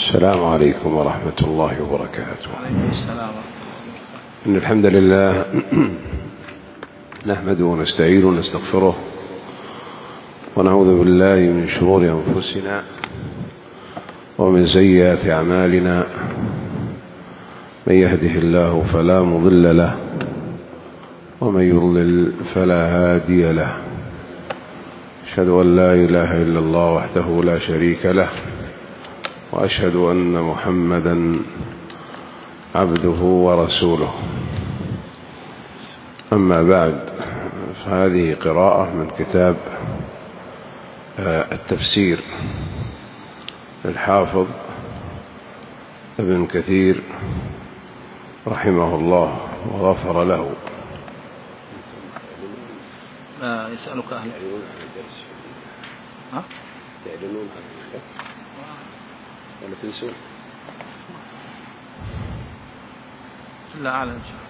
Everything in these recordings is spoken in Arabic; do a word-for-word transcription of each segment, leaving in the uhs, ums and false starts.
السلام عليكم ورحمة الله وبركاته. وعليكم السلام. إن الحمد لله نحمده ونستعينه ونستغفره ونعوذ بالله من شرور أنفسنا ومن سيئات أعمالنا. من يهده الله فلا مضل له ومن يضلل فلا هادي له. أشهد أن لا إله إلا الله وحده لا شريك له، وأشهد أن محمدا عبده ورسوله. أما بعد، فهذه قراءة من كتاب التفسير للحافظ ابن كثير رحمه الله وغفر له. ما يسألك أهل ها؟ تعلنون عن ولا تنسون؟ لا أعلم إن شاء الله.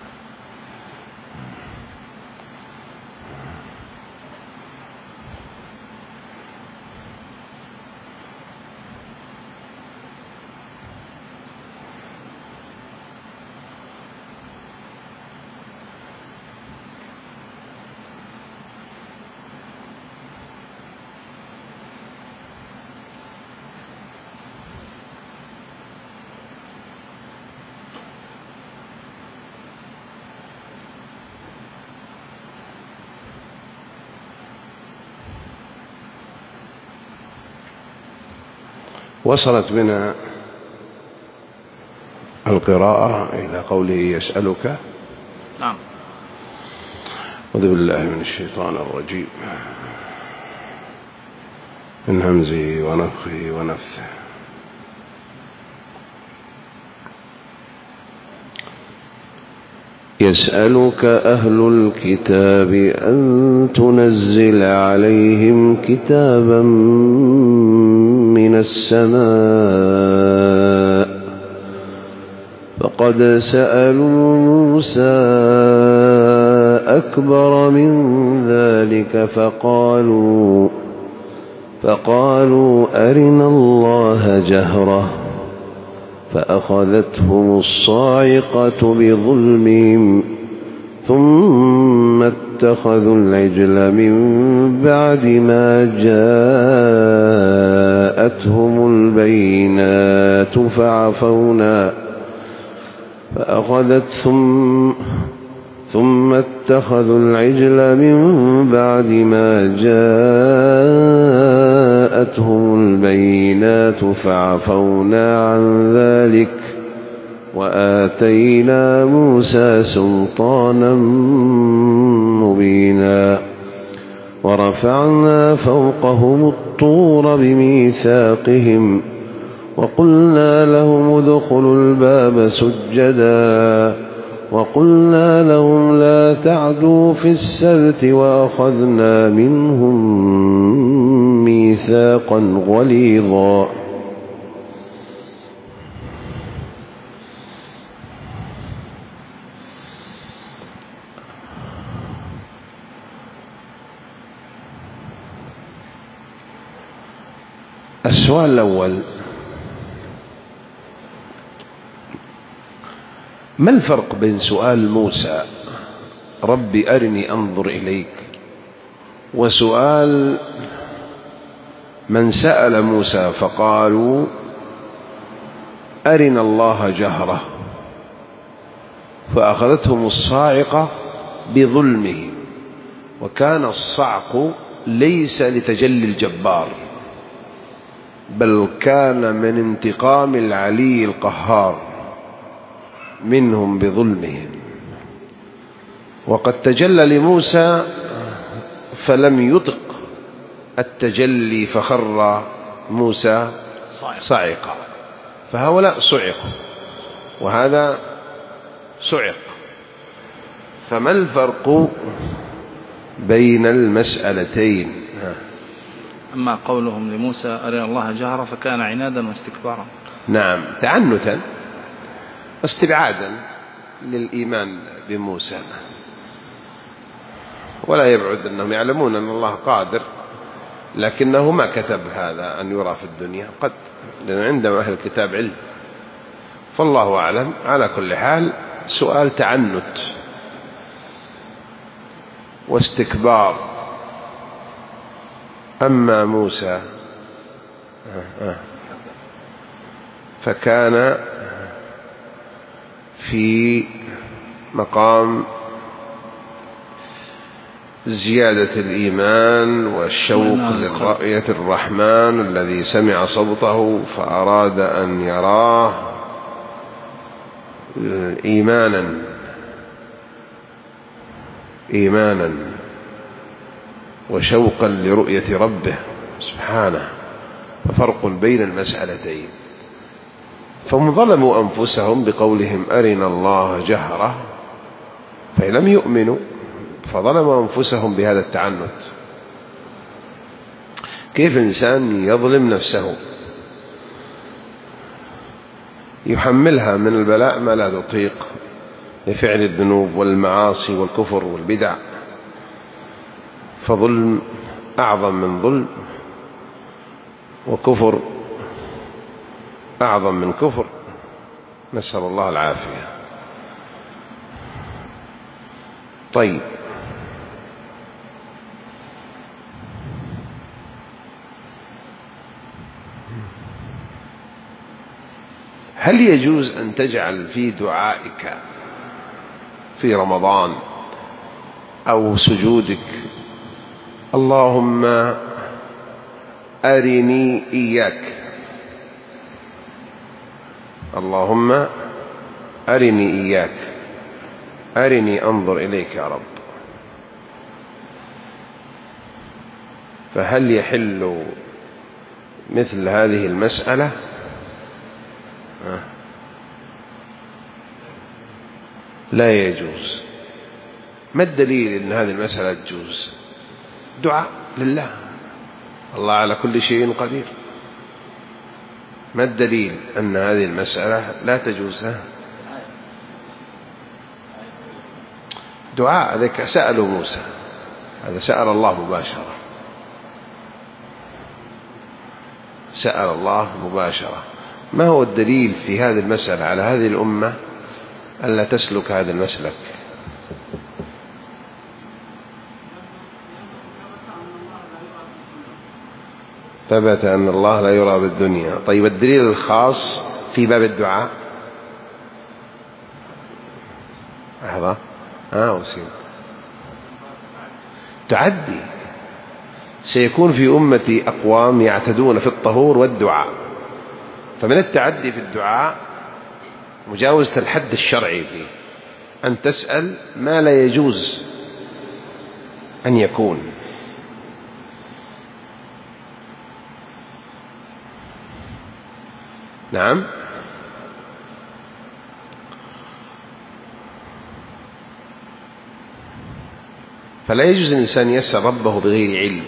وصلت بنا القراءة إلى قوله يسألك. نعم. أعوذ بالله من الشيطان الرجيم، من همزه ونفخه ونفثه. يسألك أهل الكتاب أن تنزل عليهم كتابا من السماء، فقد سألوا موسى أكبر من ذلك فقالوا فقالوا أرنا الله جهرة، فأخذتهم الصاعقة بظلمهم ثم اتخذوا العجل من بعد ما جاءتهم البينات فعفونا فأخذتهم ثم اتخذوا العجل من بعد ما جاءتهم البينات فعفونا عن ذلك وآتينا موسى سلطانا مبينا. ورفعنا فوقهم الطور بميثاقهم وقلنا لهم ادخلوا الباب سجدا وقلنا لهم لا تعدوا في السبت وأخذنا منهم ميثاقا غليظا. السؤال الأول: ما الفرق بين سؤال موسى رب أرني أنظر إليك وسؤال من سأل موسى فقالوا أرنا الله جهرة فأخذتهم الصاعقة بظلمهم؟ وكان الصعق ليس لتجلي الجبار، بل كان من انتقام العلي القهار منهم بظلمهم. وقد تجلى لموسى فلم يطق التجلي فخر موسى صعقا، فهؤلاء صعقوا وهذا صعق. فما الفرق بين المسألتين؟ أما قولهم لموسى أرنا الله جهرة فكان عنادا واستكبارا. نعم، تعنتا واستبعادا للإيمان بموسى، ولا يبعد أنهم يعلمون أن الله قادر لكنه ما كتب هذا أن يرى في الدنيا قد، لأن عندما أهل الكتاب علم. فالله أعلم. على كل حال سؤال تعنت واستكبار. أما موسى فكان في مقام زيادة الإيمان والشوق للرؤية الرحمن الذي سمع صوته فأراد أن يراه إيمانا إيمانا وشوقا لرؤية ربه سبحانه. ففرق بين المسألتين. فهم ظلموا أنفسهم بقولهم أرنا الله جهرة فلم يؤمنوا، فظلموا أنفسهم بهذا التعنت. كيف الإنسان يظلم نفسه؟ يحملها من البلاء ما لا تطيق لفعل الذنوب والمعاصي والكفر والبدع، فظلم أعظم من ظلم، وكفر أعظم من كفر، نسأل الله العافية. طيب، هل يجوز أن تجعل في دعائك في رمضان أو سجودك اللهم أرني إياك، اللهم أرني إياك، أرني أنظر إليك يا رب؟ فهل يحل مثل هذه المسألة؟ لا يجوز. ما الدليل أن هذه المسألة تجوز؟ دعاء لله، الله على كل شيء قدير. ما الدليل أن هذه المسألة لا تجوز؟ دعاء. ذلك سألوا موسى، هذا سأل الله مباشرة، سأل الله مباشرة. ما هو الدليل في هذه المسألة على هذه الأمة ألا تسلك هذا المسلك؟ ثبت أن الله لا يرى بالدنيا. طيب، الدليل الخاص في باب الدعاء؟ لحظة، آه وسيم تعدي. سيكون في أمتي أقوام يعتدون في الطهور والدعاء، فمن التعدي في الدعاء مجاوزة الحد الشرعي فيه، أن تسأل ما لا يجوز أن يكون. نعم. فلا يجوز الإنسان يسأل ربه بغير علم.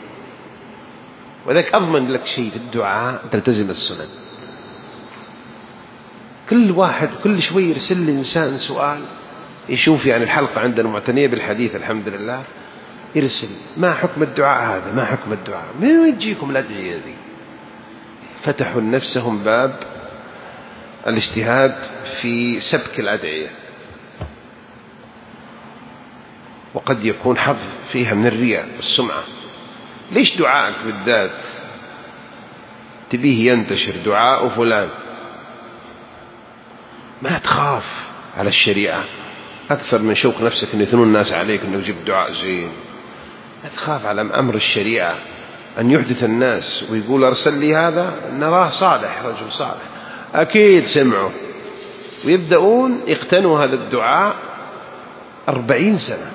وذلك أضمن لك شيء في الدعاء، تلتزم السنن. كل واحد كل شوي يرسل الإنسان سؤال، يشوف يعني الحلقة عندنا معتنية بالحديث الحمد لله، يرسل ما حكم الدعاء هذا، ما حكم الدعاء، من وين تجيكم الأدعية ذي؟ فتحوا لنفسهم باب الاجتهاد في سبك الأدعية، وقد يكون حظ فيها من الرياء والسمعة. ليش دعائك بالذات تبيه ينتشر دعاء فلان؟ ما تخاف على الشريعة أكثر من شوق نفسك أن يثنون الناس عليك أنه يجيب دعاء زين. ما تخاف على أمر الشريعة أن يحدث الناس ويقول أرسل لي هذا، نراه صالح، رجل صالح، أكيد سمعوا ويبدأون يقتنوا هذا الدعاء أربعين سنة،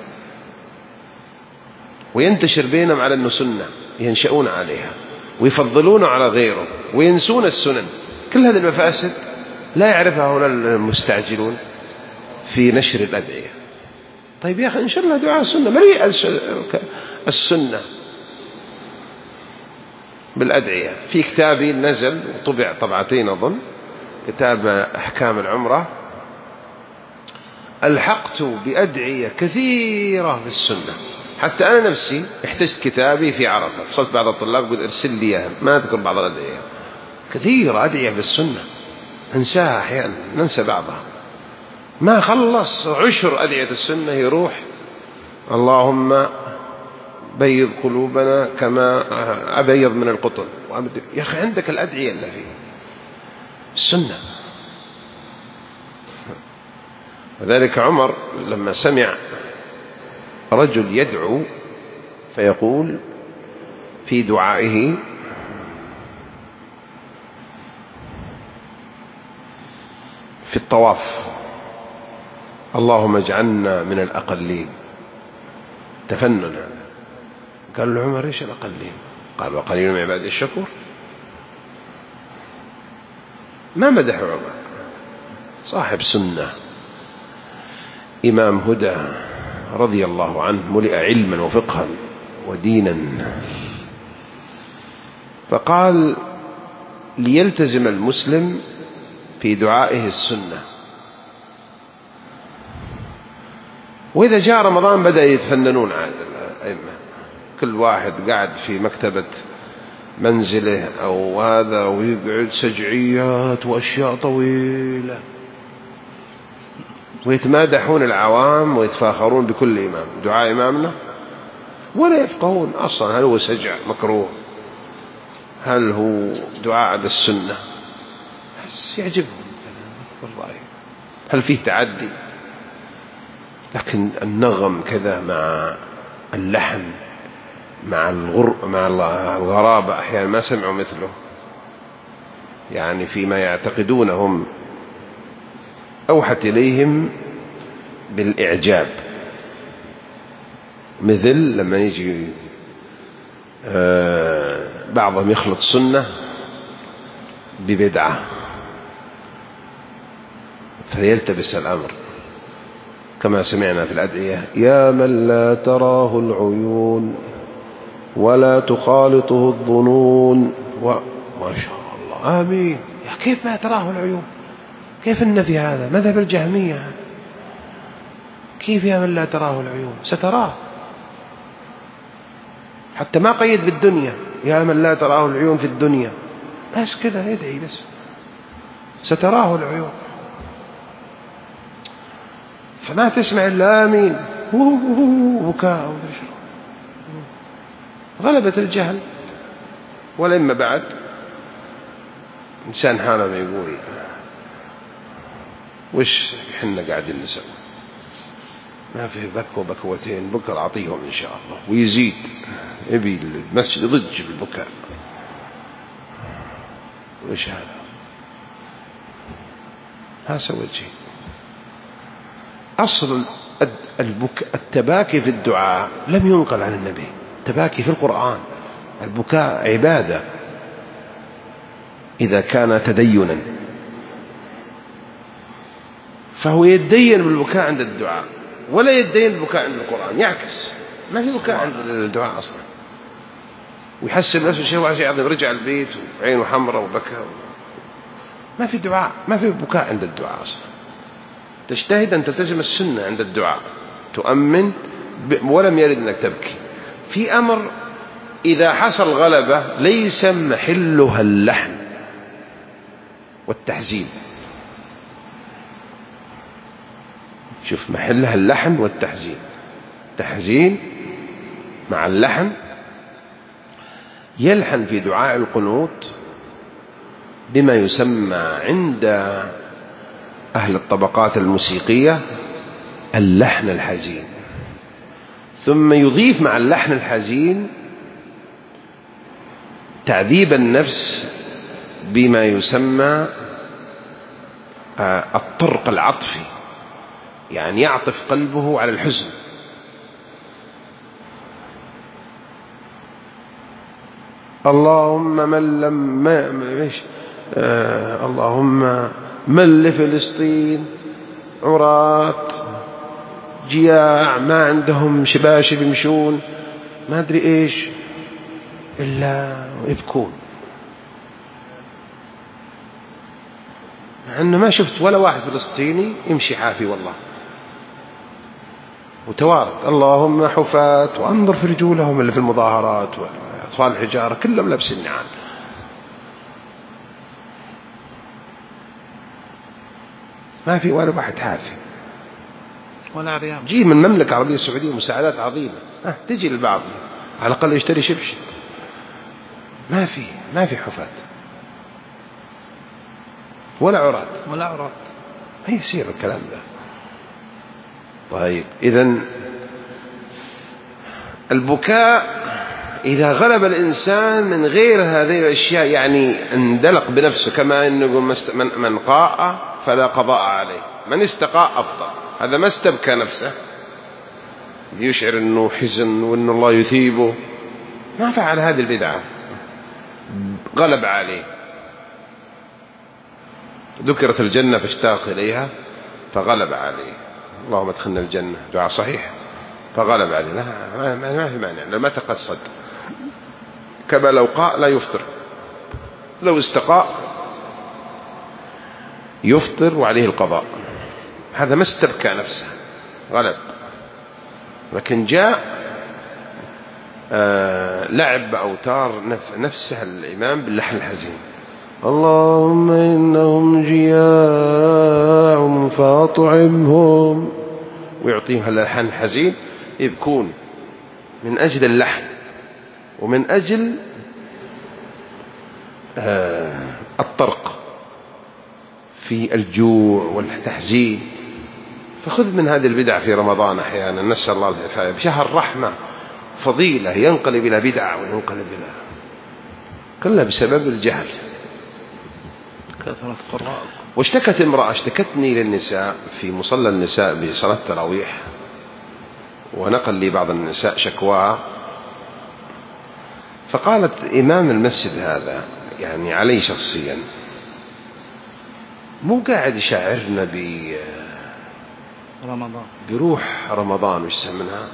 وينتشر بينهم على أنه سنة، ينشأون عليها ويفضلونه على غيره وينسون السنن. كل هذه المفاسد لا يعرفها هؤلاء المستعجلون في نشر الأدعية. طيب يا أخي، إن شاء الله دعاء سنة، مليء السنة بالأدعية. في كتابي نزل وطبع طبعتين أظن، كتاب أحكام العمرة، ألحقت بأدعية كثيرة في السنة، حتى أنا نفسي احتجت كتابي في عرفة، اتصلت بعض الطلاب قلت ارسل لي إياها، ما أذكر بعض الأدعية، كثير أدعية بالسنة أنساها أحيانا، ننسى بعضها، ما خلص عشر أدعية السنة يروح. اللهم بيض قلوبنا كما أبيض من القطن. يا أخي عندك الأدعية اللي فيه السنة. وذلك عمر لما سمع رجل يدعو فيقول في دعائه في الطواف اللهم اجعلنا من الأقلين، تفنن. قال له عمر ايش الأقلين؟ قال وقليل من عباد الشكور. ما مدح عمر، صاحب سنة إمام هدى رضي الله عنه، ملئ علما وفقها ودينا. فقال ليلتزم المسلم في دعائه السنة، وإذا جاء رمضان بدأ يتفننون على الأئمة، كل واحد قاعد في مكتبة منزله أو هذا ويقعد سجعيات وأشياء طويلة، ويتمادحون العوام ويتفاخرون بكل إمام. دعاء إمامنا ولا يفقهون أصلا هل هو سجع مكروه، هل هو دعاء على السنة، بس يعجبهم والله، هل فيه تعدي؟ لكن النغم كذا مع اللحن مع الغر مع الغرابة أحيانا ما سمعوا مثله، يعني فيما يعتقدونهم أوحت إليهم بالإعجاب. مثل لما يجي بعضهم يخلط سنة ببدعة فيلتبس الأمر، كما سمعنا في الأدعية يا من لا تراه العيون ولا تخالطه الظنون، وما شاء الله آمين. كيف ما تراه العيون؟ كيف النفي هذا؟ مذهب الجهمية. كيف يا من لا تراه العيون؟ ستراه، حتى ما قيد بالدنيا، يا من لا تراه العيون في الدنيا، بس كذا يدعي بس ستراه العيون. فما تسمع إلا آمين بكاء، غلبة الجهل. ولما بعد إنسان حالا يقول وش إحنا قاعدين نسوي؟ ما في بكوة بكوتين، بكر أعطيهم إن شاء الله، ويزيد يبي المسجد يضج بالبكاء. وش هذا؟ ها سويت شيء. أصل البكاء التباكي في الدعاء لم ينقل عن النبي، التباكي في القرآن. البكاء عبادة إذا كان تدينا، فهو يتدين بالبكاء عند الدعاء ولا يتدين بالبكاء عند القرآن، يعكس. ما في بكاء عند الدعاء أصلا، ويحسب نفسه شيء وعشي عظيم، رجع البيت وعينه حمراء وبكى. ما في دعاء، ما في بكاء عند الدعاء أصلا. تجتهد أن تلتزم السنة عند الدعاء، تؤمن ولم يرد أنك تبكي. في أمر إذا حصل غلبة ليس محلها اللحن والتحزين. شوف، محلها اللحن والتحزين. تحزين مع اللحن. يلحن في دعاء القنوت بما يسمى عند أهل الطبقات الموسيقية اللحن الحزين، ثم يضيف مع اللحن الحزين تعذيب النفس بما يسمى الطرق العطفي، يعني يعطف قلبه على الحزن. اللهم من لم ما مش آه اللهم من لفلسطين عراة جياع ما عندهم شباشب يمشون ما أدري إيش إلا يبكون، مع أنه ما شفت ولا واحد فلسطيني يمشي حافي والله. وتوارد اللهم حفاة وانظر في رجولهم اللي في المظاهرات وأطفال الحجارة كلهم لابسين نعال. ما في ولا واحد حافي ولا عريان. جي من المملكة العربية السعودية مساعدات عظيمة، أه تجي للبعض على الأقل يشتري شبشب. ما في ما في حفاة ولا عراة ولا عراة. ما يصير الكلام ده. طيب إذن البكاء إذا غلب الإنسان من غير هذه الأشياء يعني اندلق بنفسه، كما أنه من قاء فلا قضاء عليه، من استقاء أفضل. هذا ما استبكى نفسه يشعر أنه حزن وأن الله يثيبه، ما فعل هذه البدعة، غلب عليه. ذكرت الجنة فاشتاق إليها فغلب عليه، اللهم ادخلنا الجنة، دعاء صحيح، فغلب عليه. لا ما في مانع لما تقصد، كما لو قاء لا يفطر، لو استقاء يفطر وعليه القضاء. هذا ما استبكى نفسه، غلب. لكن جاء آه لعب بأوتار نفسه الإمام باللحن الحزين، اللهم إنهم جياع فأطعمهم، ويعطيهم اللحن الحزين، يبكون من أجل اللحن ومن أجل آه الطرق في الجوع والتحزين. فخذ من هذه البدع في رمضان أحيانا، نسأل الله العافية، بشهر رحمة فضيلة ينقلب إلى بدعة وينقلب إلى كلها بسبب الجهل. كثرة قراء. واشتكت امرأة، اشتكتني للنساء في مصلى النساء بصلاة التراويح، ونقل لي بعض النساء شكواها، فقالت إمام المسجد هذا يعني علي شخصيا مو قاعد يشعرنا ب رمضان بروح رمضان، وش يسمونها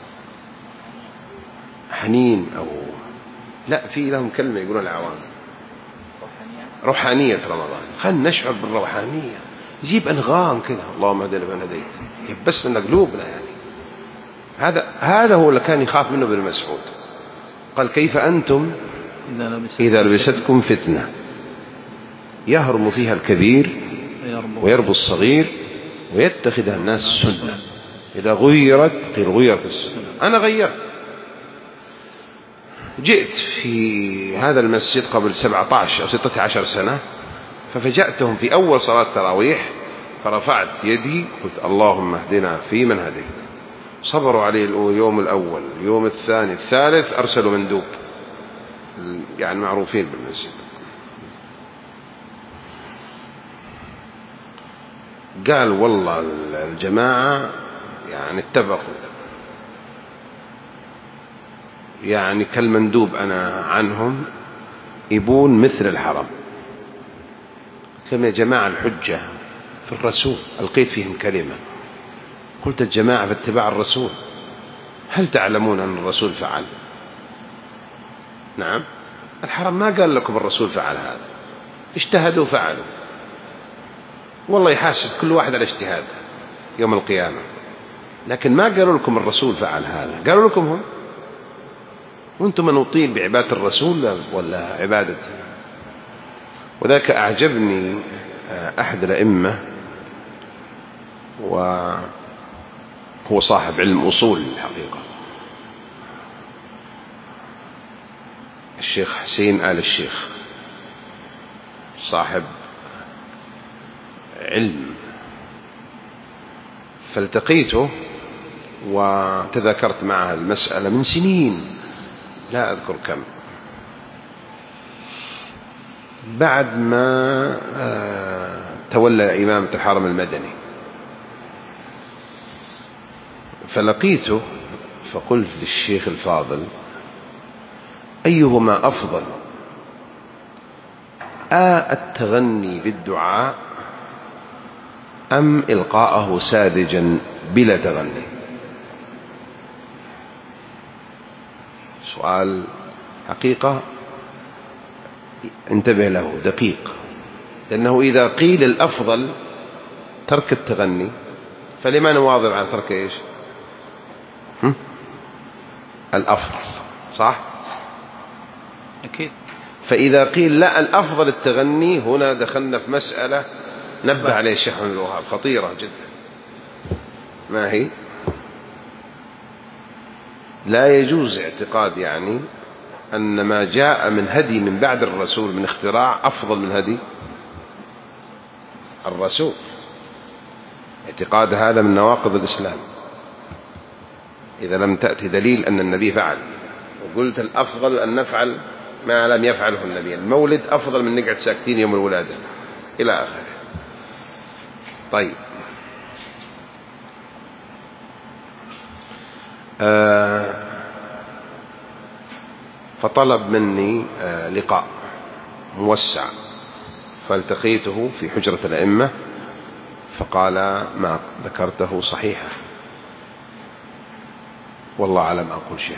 حنين أو لا، في لهم كلمة يقولون العوام روحانية رمضان. خلنا نشعر بالروحانية، يجيب أنغام كذا، اللهم هدنا من هديت، يبس لنا قلوبنا. يعني هذا هذا هو اللي كان يخاف منه ابن مسعود، قال كيف أنتم إذا لبستكم فتنة يهرم فيها الكبير ويربو الصغير ويتخذها الناس سنة، إذا غيرت قيل غيرت السنة. أنا غيرت، جئت في هذا المسجد قبل سبعة عشر أو ستة عشر سنة، ففجأتهم في أول صلاة تراويح، فرفعت يدي قلت اللهم اهدنا في من هديت. صبروا عليه اليوم الأول، اليوم الثاني، الثالث، أرسلوا مندوب، يعني معروفين بالمسجد، قال والله الجماعة يعني اتفقوا، يعني كالمندوب أنا عنهم يبون مثل الحرم. قلت يا جماعة الحجة في الرسول، ألقيت فيهم كلمة، قلت الجماعة في اتباع الرسول، هل تعلمون أن الرسول فعل؟ نعم، الحرم ما قال لكم الرسول فعل هذا، اجتهدوا فعلوا، والله يحاسب كل واحد على اجتهاده يوم القيامة، لكن ما قالوا لكم الرسول فعل هذا، قالوا لكم هم، وانتم منوطين بعبادة الرسول ولا عبادته. وذاك أعجبني أحد الأئمة، وهو صاحب علم أصول الحقيقة، الشيخ حسين آل الشيخ، صاحب علم، فالتقيته وتذكرت معه المسألة من سنين لا أذكر كم، بعد ما تولى إمامة الحرم المدني، فلقيته فقلت للشيخ الفاضل أيهما أفضل، آ التغني بالدعاء أم إلقاءه ساذجا بلا تغني؟ سؤال حقيقة انتبه له، دقيق، لأنه إذا قيل الأفضل ترك التغني، فلما نواظب على ترك إيش الأفضل، صح؟ أكيد. فإذا قيل لا الأفضل التغني، هنا دخلنا في مسألة نبه عليه الشيخ محمد الوهاب خطيرة جدا. ما هي؟ لا يجوز اعتقاد يعني أن ما جاء من هدي من بعد الرسول من اختراع أفضل من هدي الرسول. اعتقاد هذا من نواقض الإسلام إذا لم تأتي دليل أن النبي فعل، وقلت الأفضل أن نفعل ما لم يفعله النبي. المولد أفضل من نقعد ساكتين يوم الولادة إلى آخره. طيب، آه فطلب مني آه لقاء موسع، فالتقيته في حجرة الأئمة، فقال ما ذكرته صحيحة، والله أعلم أقول شيء.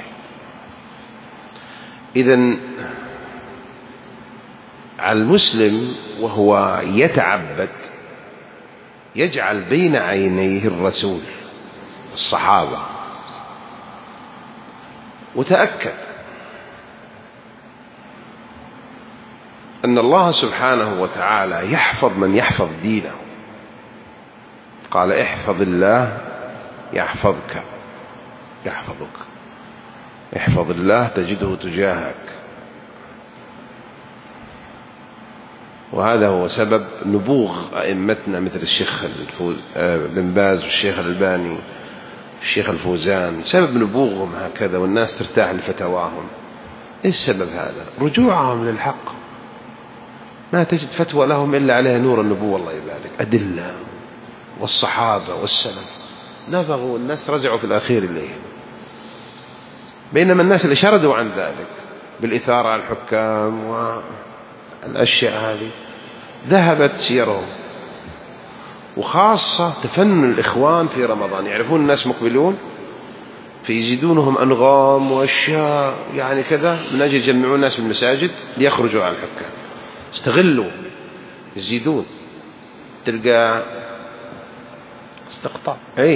إذن على المسلم وهو يتعبد يجعل بين عينيه الرسول الصحابة، وتأكد أن الله سبحانه وتعالى يحفظ من يحفظ دينه. قال احفظ الله يحفظك يحفظك، احفظ الله تجده تجاهك. وهذا هو سبب نبوغ أئمتنا مثل الشيخ بن باز والشيخ الألباني الشيخ الفوزان، سبب نبوغهم هكذا والناس ترتاح لفتواهم. إيش السبب هذا؟ رجوعهم للحق، ما تجد فتوى لهم إلا عليها نور النبوة الله يبارك، أدلة والصحابة والسلف نبغوا الناس رجعوا في الأخير إليه. بينما الناس اللي شردوا عن ذلك بالإثارة على الحكام والأشياء هذه ذهبت سيرهم. وخاصة تفنن الإخوان في رمضان، يعرفون الناس مقبلون فيزيدونهم أنغام وأشياء يعني كذا من أجل يجمعون الناس في المساجد ليخرجوا عن الحكام. استغلوا يزيدون، تلقى استقطاب، أي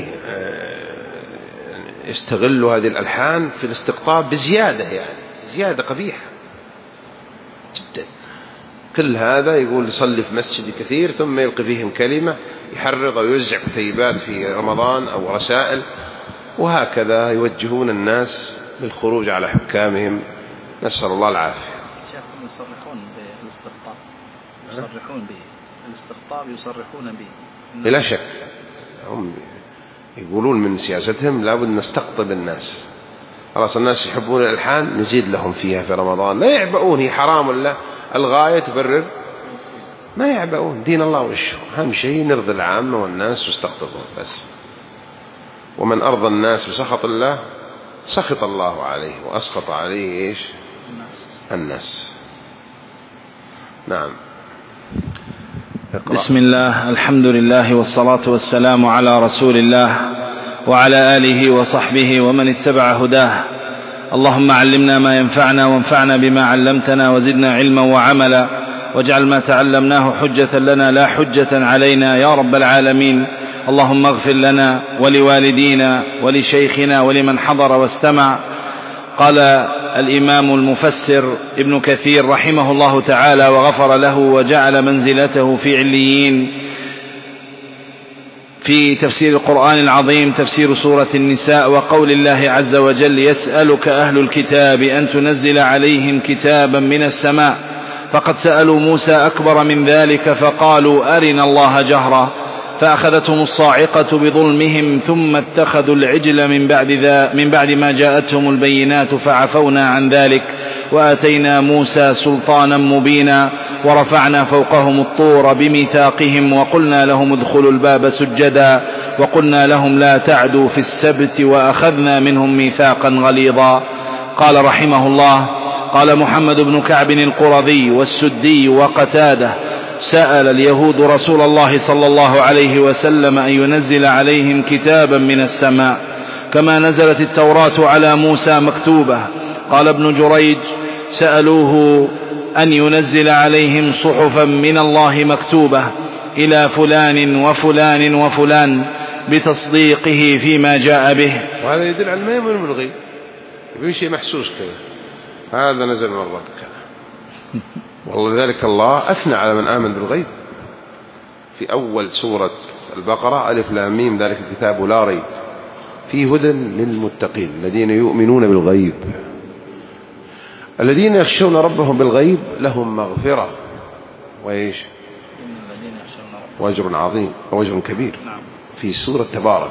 يستغلوا هذه الألحان في الاستقطاب بزيادة، يعني زيادة قبيحة جدا. كل هذا يقول يصلي في مسجد كثير ثم يلقي فيهم كلمة، يحرق أو يوزع كتيبات في رمضان أو رسائل، وهكذا يوجهون الناس للخروج على حكامهم، نسأل الله العافية. شيخهم يصرحون بالاستقطاب، يصرحون به الاستقطاب، يصرحون به بلا شك. هم يقولون من سياستهم لابد نستقطب الناس، خلاص الناس يحبون الألحان نزيد لهم فيها في رمضان، لا يعبؤون هي حرام ولا الغاية تبرر، ما يعبؤون دين الله وشه. أهم شيء نرضي العامة والناس واستقطبون بس. ومن أرضى الناس بسخط الله سخط الله عليه وأسخط عليه إيش؟ الناس. نعم. اقرأ. بسم الله، الحمد لله والصلاة والسلام على رسول الله وعلى آله وصحبه ومن اتبع هداه. اللهم علمنا ما ينفعنا وانفعنا بما علمتنا وزدنا علما وعملا، واجعل ما تعلمناه حجة لنا لا حجة علينا يا رب العالمين. اللهم اغفر لنا ولوالدينا ولشيخنا ولمن حضر واستمع. قال الإمام المفسر ابن كثير رحمه الله تعالى وغفر له وجعل منزلته في عليين، في تفسير القرآن العظيم تفسير سورة النساء وقول الله عز وجل: يسألك أهل الكتاب أن تنزل عليهم كتابا من السماء، فقد سألوا موسى أكبر من ذلك فقالوا أرنا الله جهرا، فأخذتهم الصاعقة بظلمهم ثم اتخذوا العجل من بعد, ذا من بعد ما جاءتهم البينات فعفونا عن ذلك وآتينا موسى سلطانا مبينا ورفعنا فوقهم الطور بميثاقهم وقلنا لهم ادخلوا الباب سجدا وقلنا لهم لا تعدوا في السبت وأخذنا منهم ميثاقا غليظا. قال رحمه الله: قال محمد بن كعب القرظي والسدي وقتاده: سأل اليهود رسول الله صلى الله عليه وسلم أن ينزل عليهم كتابا من السماء كما نزلت التوراة على موسى مكتوبة. قال ابن جريج: سألوه أن ينزل عليهم صحفا من الله مكتوبة إلى فلان وفلان وفلان بتصديقه فيما جاء به. وهذا يدل على ما يمر بالغيب، يبين شيء محسوس كذا، هذا نزل من ربك. والله ذلك الله أثنى على من آمن بالغيب في أول سورة البقرة: ألف لام ميم ذلك الكتاب لا ريب فيه هدى للمتقين الذين يؤمنون بالغيب. الذين يخشون ربهم بالغيب لهم مغفرة وإيش وأجر عظيم وأجر كبير في سورة تبارك.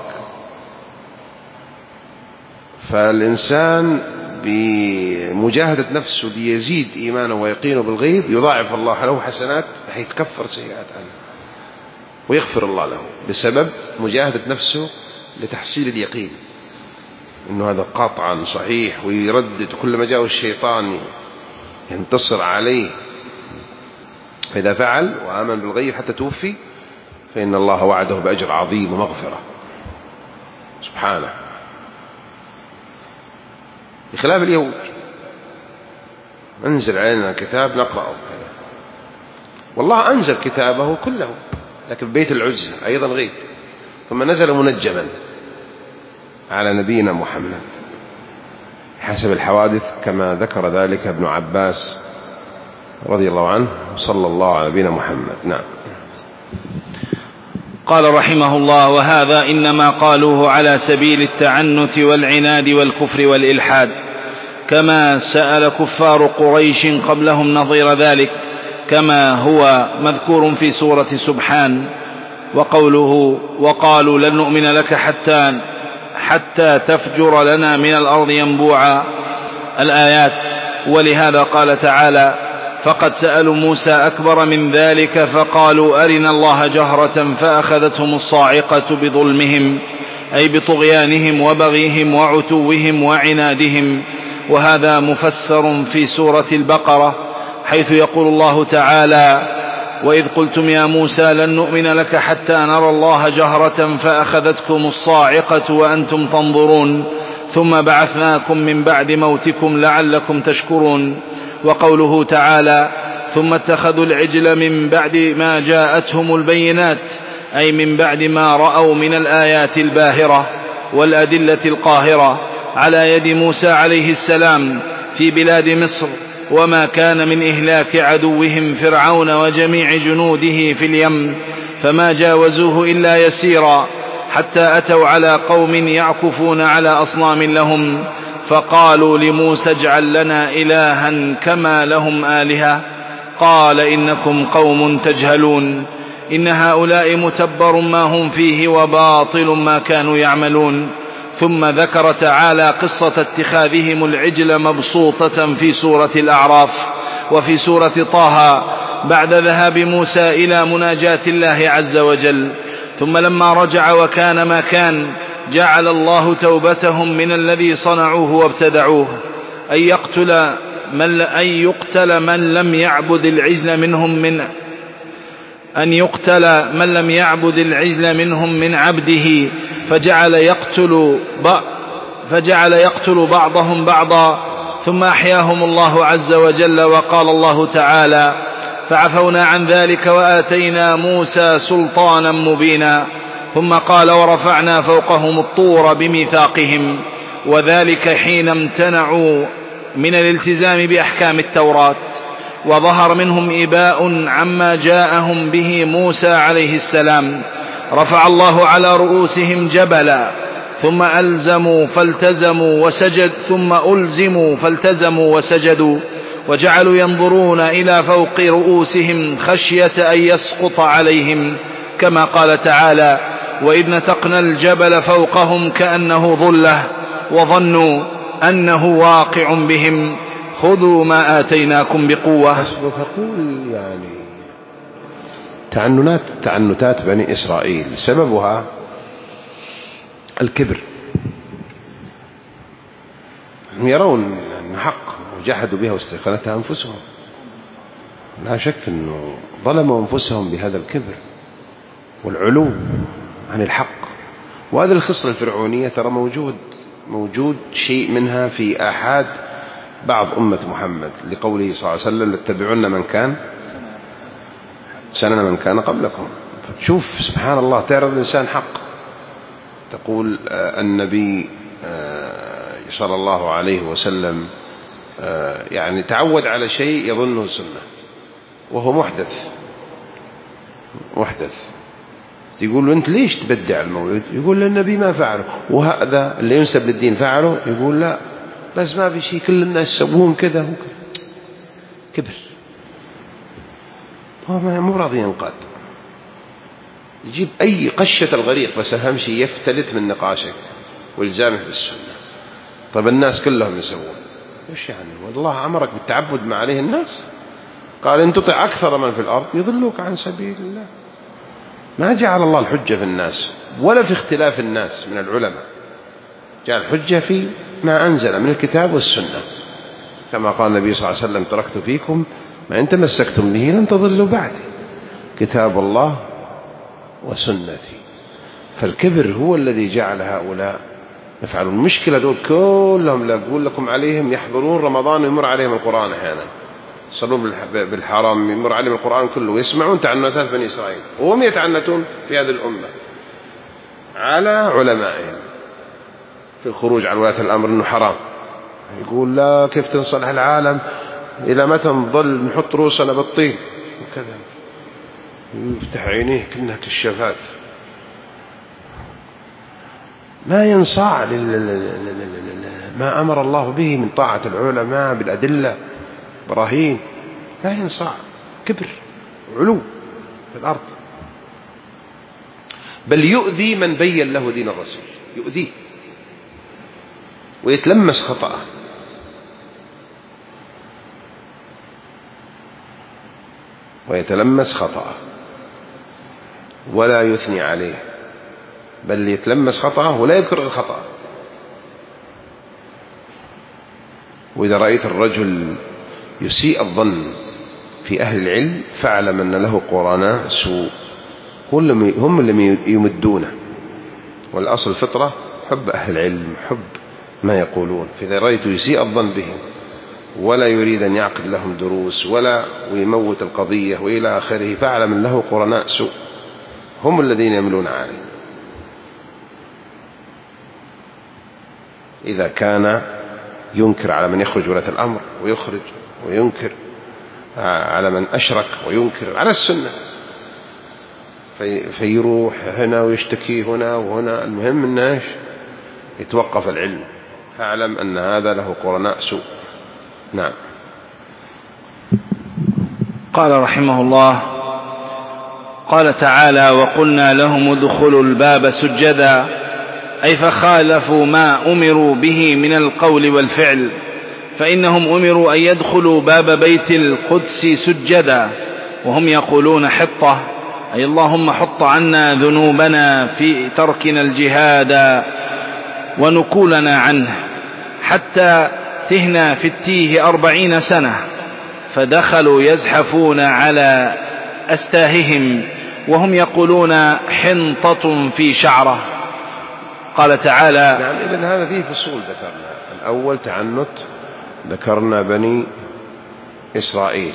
فالإنسان بمجاهدة نفسه ليزيد إيمانه ويقينه بالغيب يضاعف الله له حسنات بحيث كفر سيئات عنه ويغفر الله له بسبب مجاهدة نفسه لتحصيل اليقين إنه هذا قطعا صحيح، ويردد كل ما جاءه الشيطان ينتصر عليه. فإذا فعل وآمن بالغيب حتى توفي فإن الله وعده بأجر عظيم ومغفرة سبحانه، بخلاف اليهود أنزل علينا كتاب نقرأه. والله أنزل كتابه كله لكن بيت العزة أيضا غيب، ثم نزل منجما على نبينا محمد حسب الحوادث كما ذكر ذلك ابن عباس رضي الله عنه صلى الله على نبينا محمد. نعم. قال رحمه الله: وهذا إنما قالوه على سبيل التعنت والعناد والكفر والإلحاد، كما سأل كفار قريش قبلهم نظير ذلك، كما هو مذكور في سورة سبحان. وقوله: وقالوا لن نؤمن لك حتى حتى تفجر لنا من الأرض ينبوعا، الآيات. ولهذا قال تعالى: فقد سألوا موسى أكبر من ذلك فقالوا أرنا الله جهرة فأخذتهم الصاعقة بظلمهم، أي بطغيانهم وبغيهم وعتوهم وعنادهم. وهذا مفسر في سورة البقرة حيث يقول الله تعالى: وإذ قلتم يا موسى لن نؤمن لك حتى نرى الله جهرة فأخذتكم الصاعقة وأنتم تنظرون ثم بعثناكم من بعد موتكم لعلكم تشكرون. وقوله تعالى: ثم اتخذوا العجل من بعد ما جاءتهم البينات، أي من بعد ما رأوا من الآيات الباهرة والأدلة القاهرة على يد موسى عليه السلام في بلاد مصر، وما كان من إهلاك عدوهم فرعون وجميع جنوده في اليم، فما جاوزوه إلا يسيرا حتى أتوا على قوم يعكفون على أصنام لهم، فقالوا لموسى اجعل لنا إلها كما لهم آلهة، قال إنكم قوم تجهلون، إن هؤلاء متبر ما هم فيه وباطل ما كانوا يعملون. ثم ذكر تعالى قصة اتخاذهم العجل مبسوطة في سورة الأعراف وفي سورة طه بعد ذهاب موسى إلى مناجاة الله عز وجل. ثم لما رجع وكان ما كان جعل الله توبتهم من الذي صنعوه وابتدعوه أن يقتل من, أن يقتل من لم يعبد العجل منهم من أن يقتل من لم يعبد العجل منهم من عبده، فجعل يقتل فجعل يقتل بعضهم بعضا، ثم أحياهم الله عز وجل. وقال الله تعالى: فعفونا عن ذلك وآتينا موسى سلطانا مبينا. ثم قال: ورفعنا فوقهم الطور بميثاقهم، وذلك حين امتنعوا من الالتزام بأحكام التوراة، وظهر منهم إباء عما جاءهم به موسى عليه السلام. رفع الله على رؤوسهم جبلا ثم ألزموا فالتزموا وسجد ثم ألزموا فالتزموا وسجدوا، وجعلوا ينظرون إلى فوق رؤوسهم خشية أن يسقط عليهم، كما قال تعالى: وإذ نتقنا الجبل فوقهم كأنه ظلة وظنوا أنه واقع بهم خذوا ما آتيناكم بقوة. فقول يعني تعنتات تعنتات بني إسرائيل سببها الكبر، هم يرون أن حق وجحدوا بها واستيقنتها أنفسهم، لا شك أنه ظلموا أنفسهم بهذا الكبر والعلو عن الحق. وهذه الخصلة الفرعونية ترى موجود موجود شيء منها في آحاد بعض أمة محمد، لقوله صلى الله عليه وسلم: لتتبعن من كان سنن من كان قبلكم. فتشوف سبحان الله تعرض الإنسان حق، تقول النبي صلى الله عليه وسلم يعني تعود على شيء يظنه سنة وهو محدث محدث يقول له أنت ليش تبدع المولد؟ يقول للنبي ما فعله، وهذا اللي ينسب للدين فعله، يقول لا بس ما في شيء كل الناس يسوون كذا وكذا. كبر، هو مو راضي ينقاد، يجيب أي قشة الغريق بس أهم شيء يفتلت من نقاشك والزامه بالسنة. طيب الناس كلهم يسوون، وش يعني؟ والله أمرك بالتعبد ما عليه الناس؟ قال إن تطع أكثر من في الأرض يضلوك عن سبيل الله. ما جعل الله الحجة في الناس ولا في اختلاف الناس من العلماء، جعل الحجة في ما أنزل من الكتاب والسنة، كما قال النبي صلى الله عليه وسلم تركت فيكم ما إن تمسكتم به لن تضلوا بعدي، كتاب الله وسنتي. فالكبر هو الذي جعل هؤلاء يفعلون. المشكلة دول كلهم لا أقول لكم عليهم يحضرون رمضان ويمر عليهم القرآن أحيانا، يصلون بالحرام يمر عليهم القرآن كله ويسمعون تعنتات بني إسرائيل، وهم يتعنتون في هذه الأمة على علمائهم في الخروج عن ولاة الأمر أنه حرام. يقول لا كيف تنصلح العالم، إلى متى نظل نحط رؤوسنا بالطين وكذا، يفتح عينيه كأنها كشافات. ما ينصاع ما أمر الله به من طاعة العلماء بالأدلة براهين، لا ينصاع. كبر علو في الأرض، بل يؤذي من بين له دين الرسول، يؤذيه ويتلمس خطأه. ويتلمس خطأه ولا يثني عليه، بل يتلمس خطأه ولا يذكر الخطأ. وإذا رأيت الرجل يسيء الظن في أهل العلم فاعلم أن له قرناء سوء، هم اللي يمدونه. والأصل الفطرة حب أهل العلم، حب ما يقولون. فإذا رأيت يسيء الظن بهم ولا يريد أن يعقد لهم دروس ولا ويموت القضية وإلى آخره فاعلم أن له قرناء سوء، هم الذين يملون عليه. إذا كان ينكر على من يخرج ولاة الأمر ويخرج وينكر على من أشرك وينكر على السنة، في فيروح هنا ويشتكي هنا وهنا، المهم الناس يتوقف العلم، فاعلم أن هذا له قرناء سوء. نعم. قال رحمه الله: قال تعالى: وقلنا لهم ادخلوا الباب سجدا، أي فخالفوا ما أمروا به من القول والفعل، فإنهم أمروا أن يدخلوا باب بيت القدس سجدا، وهم يقولون حطة، أي اللهم حط عنا ذنوبنا في تركنا الجهاد ونكولنا عنه، حتى تهنا في التيه أربعين سنة، فدخلوا يزحفون على أستاههم وهم يقولون حنطة في شعره. قال تعالى: نعم. إذن هذا فيه فصول ذكرنا. الأول تعنت، ذكرنا بني إسرائيل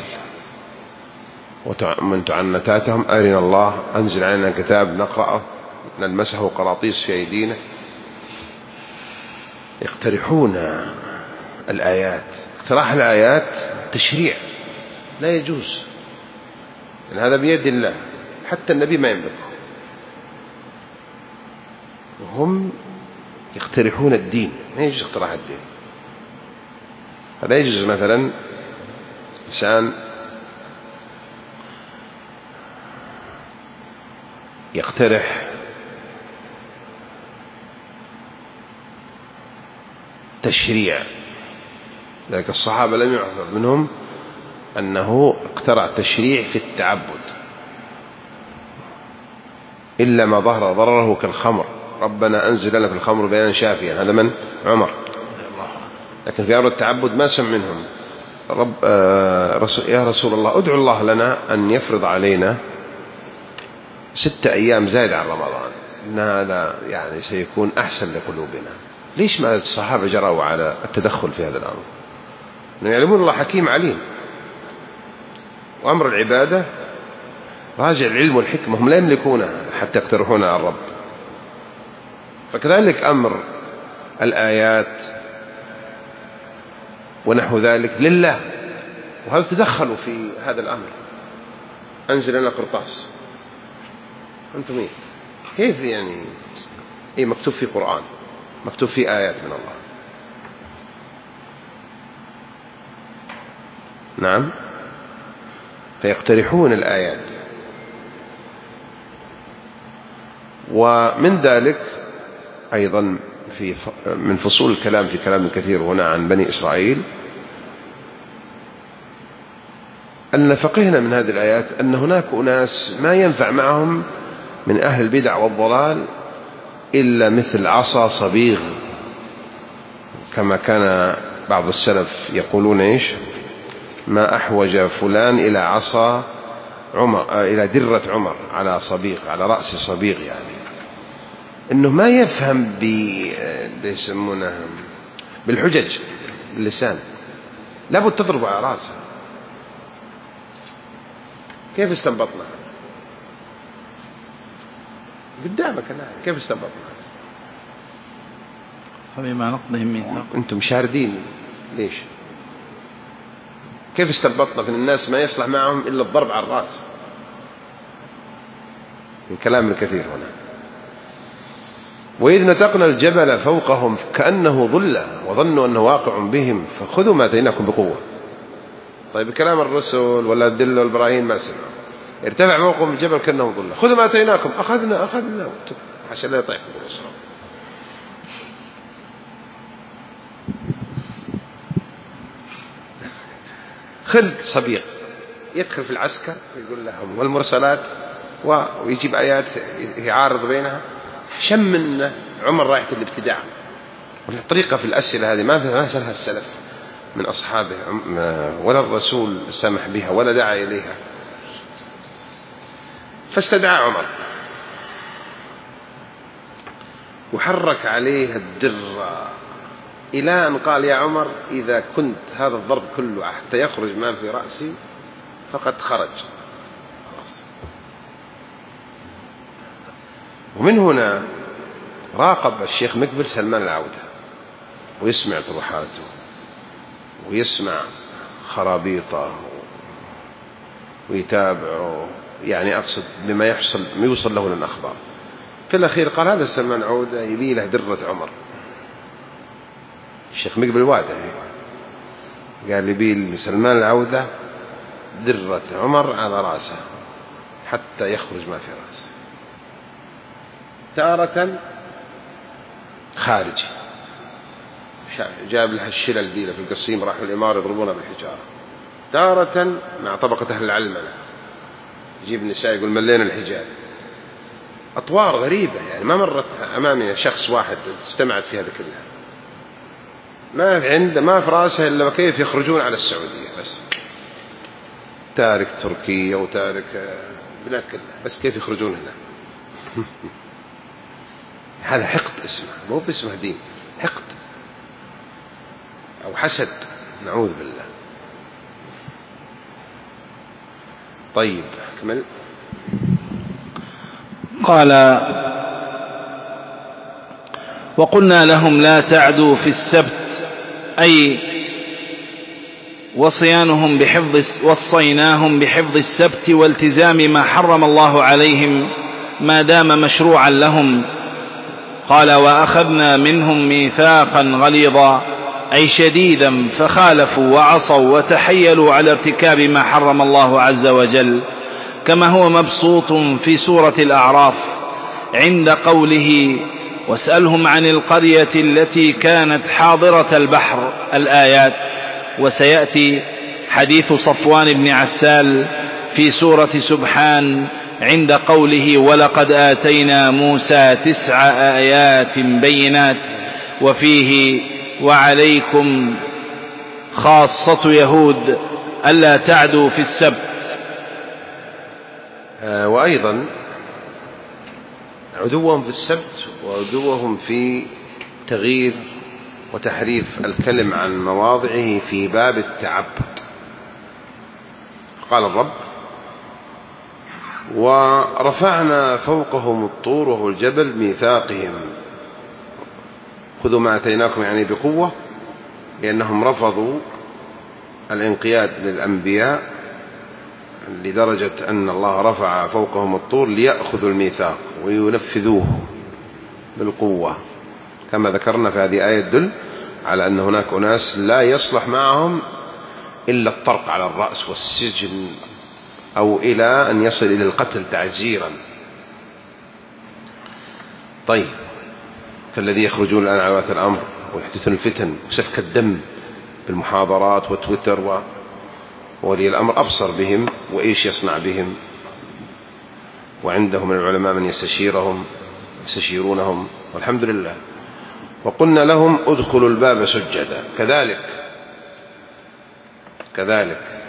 ومن تعنتاتهم أرنا الله، أنزل علينا كتاب نقرأه نلمسه قراطيس في أيدينا. يقترحون الآيات، اقتراح الآيات تشريع لا يجوز، لأن هذا بيد الله، حتى النبي ما يملكه، وهم يقترحون الدين. ما يجوز اقتراح الدين. هذا يجوز مثلا إنسان يقترح تشريع، لذلك الصحابة لم يعرف منهم أنه اقترع تشريع في التعبد إلا ما ظهر ضرره كالخمر، ربنا أنزل لنا في الخمر بيانا شافيا، هذا من عمر. لكن في أمر التعبد ما سمع منهم رب آه رسول يا رسول الله ادعو الله لنا أن يفرض علينا ستة أيام زائد عن رمضان، إن هذا يعني سيكون أحسن لقلوبنا. ليش ما الصحابة جروا على التدخل في هذا الأمر؟ لأنهم يعلمون الله حكيم عليم، وأمر العبادة راجع العلم والحكمة، هم لا يملكونها حتى يقترحونها على الرب. فكذلك أمر الآيات ونحو ذلك لله، وهذا تدخلوا في هذا الأمر. أنزل لنا قرطاس، أنتم إيه؟ كيف يعني؟ إيه مكتوب في قرآن، مكتوب في آيات من الله. نعم، فيقترحون الآيات. ومن ذلك أيضا في من فصول الكلام في كلام كثير هنا عن بني إسرائيل أن فقهنا من هذه الآيات أن هناك أناس ما ينفع معهم من أهل البدع والضلال إلا مثل عصا صبيغ، كما كان بعض السلف يقولون إيش؟ ما أحوج فلان إلى عصا عمر، إلى درة عمر على صبيغ، على رأس صبيغ، يعني إنه ما يفهم بيسمونه بالحجج باللسان، لابد تضرب على رأسه. كيف استنبطنا؟ قدامك الآن كيف استنبطنا؟ فبما نقضهم ميثاق. أنتم شاردين ليش؟ كيف استنبطنا في الناس ما يصلح معهم إلا الضرب على الرأس؟ من كلام الكثير هنا. وإذ نتقنا الجبل فوقهم كأنه ظلة وظنوا أنه واقع بهم فخذوا ما آتيناكم بقوة. طيب كلام الرسل ولا الدل والبراهين ما سمعوا. ارتفع فوقهم الجبل كأنه ظلة، خذوا ما آتيناكم، أخذنا أخذنا عشان لا يطيحكم الرسل. خلق صبيغ يدخل في العسكر يقول لهم والمرسلات ويجيب آيات يعارض بينها. شم من عمر رائحة الابتداع. والطريقة في الأسئلة هذه ما سلها السلف من أصحابه ولا الرسول سمح بها ولا دعا إليها. فاستدعى عمر وحرك عليه الدرة إلى أن قال يا عمر إذا كنت هذا الضرب كله حتى يخرج ما في رأسي فقد خرج. ومن هنا راقب الشيخ مقبل سلمان العودة ويسمع طروحاته ويسمع خرابيطه ويتابعه، يعني أقصد بما يحصل ما يوصل له من الأخبار. في الأخير قال هذا سلمان العودة يبي له درة عمر. الشيخ مقبل واده قال يبي سلمان العودة درة عمر على رأسه حتى يخرج ما في رأسه. تارة خارجي جاب لها الشلل ديله في القصيم راحوا الإمارة يضربونها بالحجارة. تارة مع طبقة أهل العلمنة يجيب النساء يقول ملينا الحجاب. أطوار غريبة يعني ما مرت أمامي شخص واحد استمعت في هذا كلها. ما عند ما في رأسه إلا كيف يخرجون على السعودية بس، تارك تركيا وتارك بلاد كلها بس كيف يخرجون هنا. هذا حقد اسمه، مو باسمه دين، حقد أو حسد نعوذ بالله. طيب أكمل. قال وقلنا لهم لا تعدوا في السبت، أي وصيانهم بحفظ وصيناهم بحفظ السبت والتزام ما حرم الله عليهم ما دام مشروعا لهم. قال وأخذنا منهم ميثاقا غليظا، أي شديدا، فخالفوا وعصوا وتحيلوا على ارتكاب ما حرم الله عز وجل، كما هو مبسوط في سورة الأعراف عند قوله واسألهم عن القرية التي كانت حاضرة البحر الآيات. وسيأتي حديث صفوان بن عسال في سورة سبحان عند قوله ولقد آتينا موسى تسع آيات بينات، وفيه وعليكم خاصة يهود ألا تعدوا في السبت. آه وأيضا عدوهم في السبت وعدوهم في تغيير وتحريف الكلم عن مواضعه في باب التعبد. قال الرب ورفعنا فوقهم الطور وهو الجبل ميثاقهم خذوا ما أتيناكم يعني بقوة لأنهم رفضوا الانقياد للأنبياء لدرجة أن الله رفع فوقهم الطور ليأخذوا الميثاق وينفذوه بالقوة، كما ذكرنا في هذه آية تدل على أن هناك أناس لا يصلح معهم إلا الطرق على الرأس والسجن، أو إلى أن يصل إلى القتل تعزيرا. طيب، فالذي يخرجون الآن على ولاة الأمر ويحدثون الفتن وسفك الدم بالمحاضرات وتويتر و... ولي الأمر أبصر بهم وإيش يصنع بهم، وعندهم من العلماء من يستشيرهم يستشيرونهم، والحمد لله. وقلنا لهم ادخلوا الباب سجدا. كذلك كذلك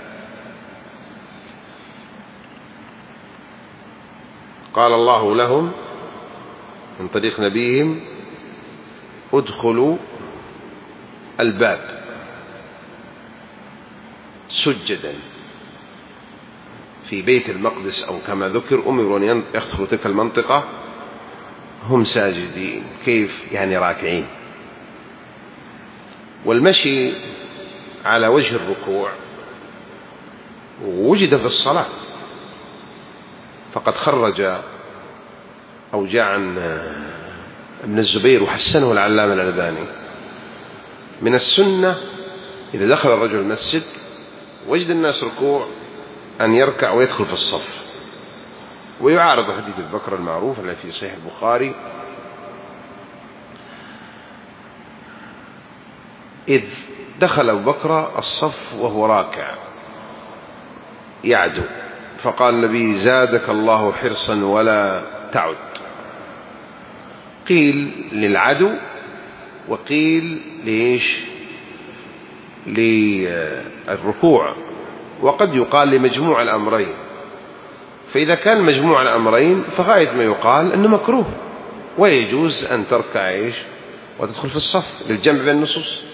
قال الله لهم من طريق نبيهم ادخلوا الباب سجدا. في بيت المقدس أو كما ذكر أمروا أن يدخلوا تلك المنطقة هم ساجدين. كيف يعني؟ راكعين. والمشي على وجه الركوع وجد في الصلاة، فقد خرج أو جاء عن ابن الزبير وحسنه العلامة الألباني من السنة إذا دخل الرجل المسجد وجد الناس ركوع أن يركع ويدخل في الصف، ويعارض حديث أبي بكر المعروف الذي في صحيح البخاري إذ دخل أبو بكر الصف وهو راكع يعدو، فقال النبي زادك الله حرصا ولا تعد. قيل للعدو وقيل ليش للركوع، وقد يقال لمجموع الأمرين. فإذا كان مجموع الأمرين فغاية ما يقال أنه مكروه ويجوز أن تركع إيش وتدخل في الصف للجمع بين النصوص.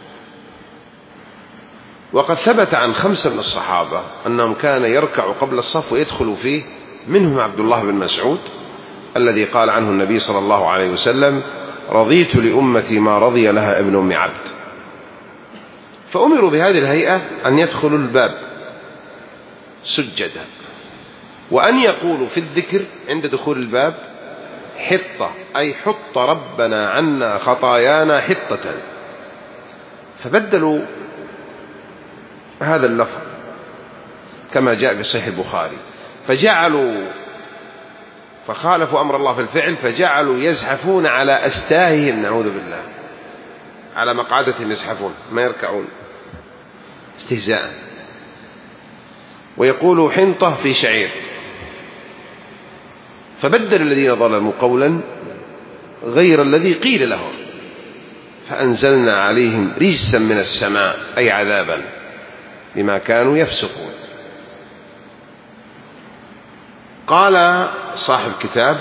وقد ثبت عن خمسة من الصحابة أنهم كان يركعوا قبل الصف ويدخلوا فيه، منهم عبد الله بن مسعود الذي قال عنه النبي صلى الله عليه وسلم رضيت لأمتي ما رضي لها ابن أم عبد. فأمروا بهذه الهيئة أن يدخلوا الباب سجدا، وأن يقولوا في الذكر عند دخول الباب حطة، أي حط ربنا عنا خطايانا حطة. فبدلوا هذا اللفظ كما جاء في صحيح البخاري، فجعلوا فخالفوا أمر الله في الفعل، فجعلوا يزحفون على أستاههم، نعوذ بالله، على مقعدتهم يزحفون ما يركعون استهزاء، ويقولوا حنطة في شعير. فبدل الذين ظلموا قولا غير الذي قيل لهم فأنزلنا عليهم رجسا من السماء، أي عذابا بما كانوا يفسقون. قال صاحب كتاب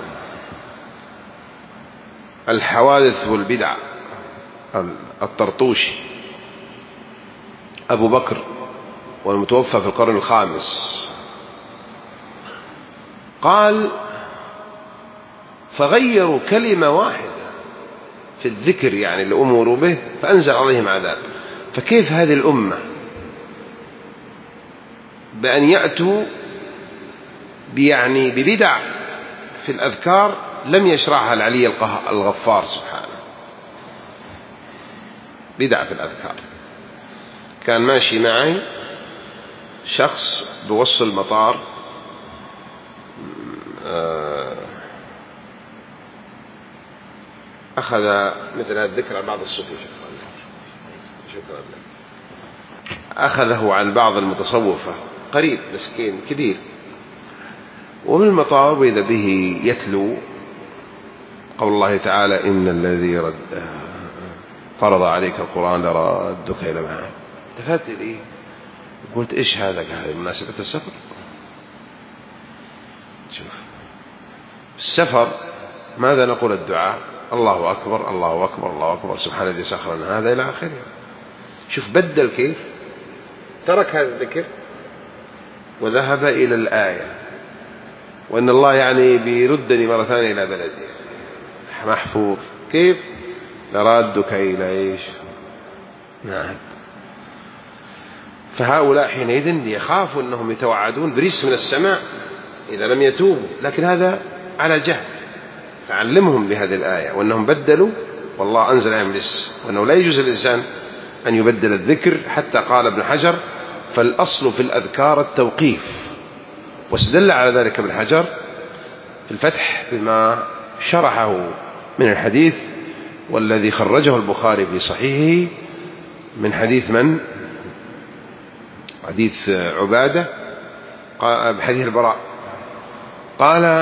الحوادث والبدع الطرطوشي أبو بكر والمتوفى في القرن الخامس، قال فغيروا كلمة واحدة في الذكر يعني اللي أمروا به فأنزل عليهم عذاب. فكيف هذه الأمة بأن يأتوا يعني ببدع في الأذكار لم يشرعها العلي الغفار سبحانه، بدع في الأذكار. كان ماشي معي شخص بوصل المطار أخذ مثل هذا الذكر عن بعض الصوفية، شكرا لك، أخذه عن بعض المتصوفة قريب مسكين كبير، ومن المطار وإذا به يتلو قول الله تعالى إن الذي رد فرض عليك القرآن لردك إلى معاد. التفت لي قلت إيش هذا؟ هذه مناسبة السفر. شوف السفر ماذا نقول؟ الدعاء الله أكبر الله أكبر الله أكبر سبحان الذي سخر لنا هذا إلى آخره. شوف بدل كيف، ترك هذا الذكر وذهب إلى الآية وإن الله يعني بيردني مرة ثانية إلى بلدي محفوظ. كيف؟ لردك إلى إيش؟ نعم. فهؤلاء حينئذ يخافوا أنهم يتوعدون بريس من السماء إذا لم يتوبوا، لكن هذا على جهل. فعلمهم بهذه الآية وأنهم بدلوا والله أنزل عليهم ريس، وأنه لا يجوز للإنسان أن يبدل الذكر. حتى قال ابن حجر: فالأصل في الأذكار التوقيف. واستدل على ذلك ابن حجر في الفتح بما شرحه من الحديث والذي خرجه البخاري في صحيحه من حديث من؟ حديث عبادة، بحديث البراء، قال: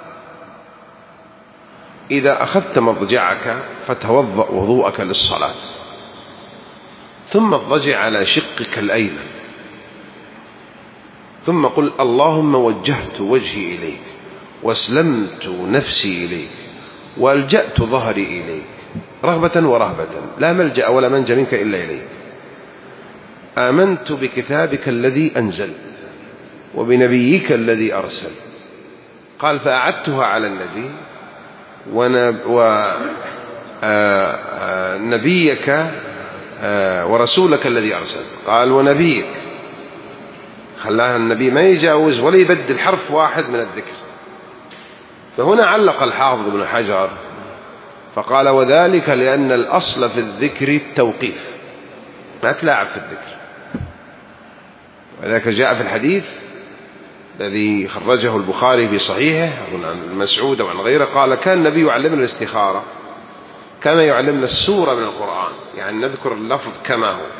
إذا أخذت مضجعك فتوضأ وضوءك للصلاة، ثم اضطجع على شقك الأيمن، ثم قل: اللهم وجهت وجهي إليك، واسلمت نفسي إليك، والجأت ظهري إليك، رغبة ورهبة، لا ملجأ ولا منجا منك إلا إليك. آمنت بكتابك الذي أنزلت وبنبيك الذي أرسل. قال: فأعدتها على النبي ونبيك ورسولك الذي أرسل. قال: ونبيك. خلاها النبي ما يجاوز ولا يبدل حرف واحد من الذكر. فهنا علق الحافظ ابن حجر فقال: وذلك لأن الأصل في الذكر التوقيف، ما تلاعب في الذكر. ولذلك جاء في الحديث الذي خرجه البخاري في صحيحه عن مسعود وعن غيره قال: كان النبي يعلمنا الاستخارة كما يعلمنا السورة من القرآن، يعني نذكر اللفظ كما هو.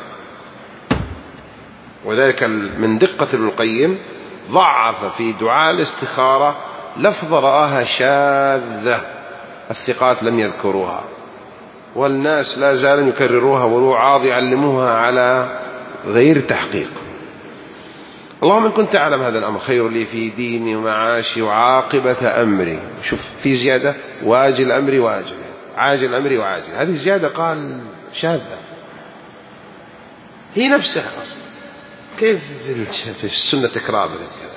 وذلك من دقة ابن القيم ضعف في دعاء الاستخارة لفظ رآها شاذة الثقات لم يذكروها، والناس لا زالوا يكرروها والوعاظ يعلموها على غير تحقيق. اللهم إن كنت أعلم هذا الأمر خير لي في ديني ومعاشي وعاقبة أمري. شوف في زيادة: واجل أمري واجل، عاجل أمري وعاجل. هذه زيادة قال شاذة، هي نفسها أصلا. كيف في السنة تكرار كذا؟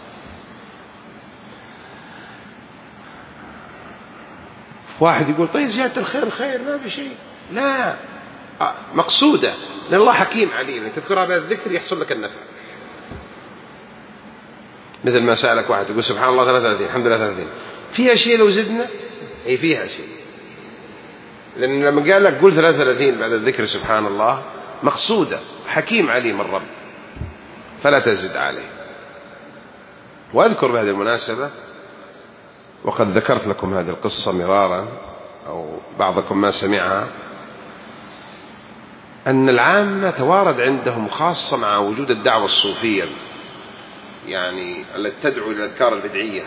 واحد يقول: طيب زيادة الخير الخير ما في شيء. لا، مقصودة، لأن الله حكيم عليم، تذكرها بهذا الذكر يحصل لك النفع. مثل ما سألك واحد يقول: سبحان الله ثلاثة وثلاثين، الحمد لله ثلاثين، فيها شيء لو زدنا؟ أي فيها شيء، لأن لما قال لك قول ثلاثة وثلاثين بعد الذكر سبحان الله مقصودة، حكيم عليم الرب، فلا تزد عليه. وأذكر بهذه المناسبة، وقد ذكرت لكم هذه القصة مرارا أو بعضكم ما سمعها، أن العامة توارد عندهم خاصة مع وجود الدعوة الصوفية، يعني التي تدعو إلى الأذكار البدعية،